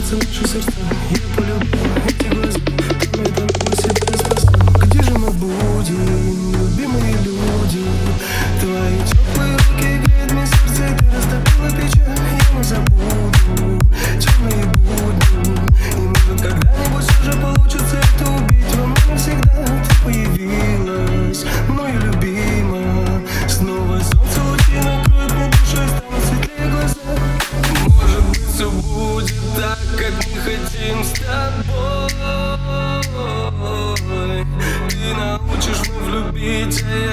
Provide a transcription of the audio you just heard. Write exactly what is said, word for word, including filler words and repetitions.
кажется, наши сердца. Я полюбил эти глаза, ты мне дала себя спасла. Где же мы будем, любимые люди? Твои теплые руки греют мне сердце, ты растопила печаль. Я не забуду темные будни, и может когда-нибудь все же получится это убить. Во мне навсегда ты появилась, мною любима. Снова солнце лучи накроют мне душу и станут светлее глаза. Может быть, все будет так, как мы хотим с тобой. Ты научишь вновь любить, а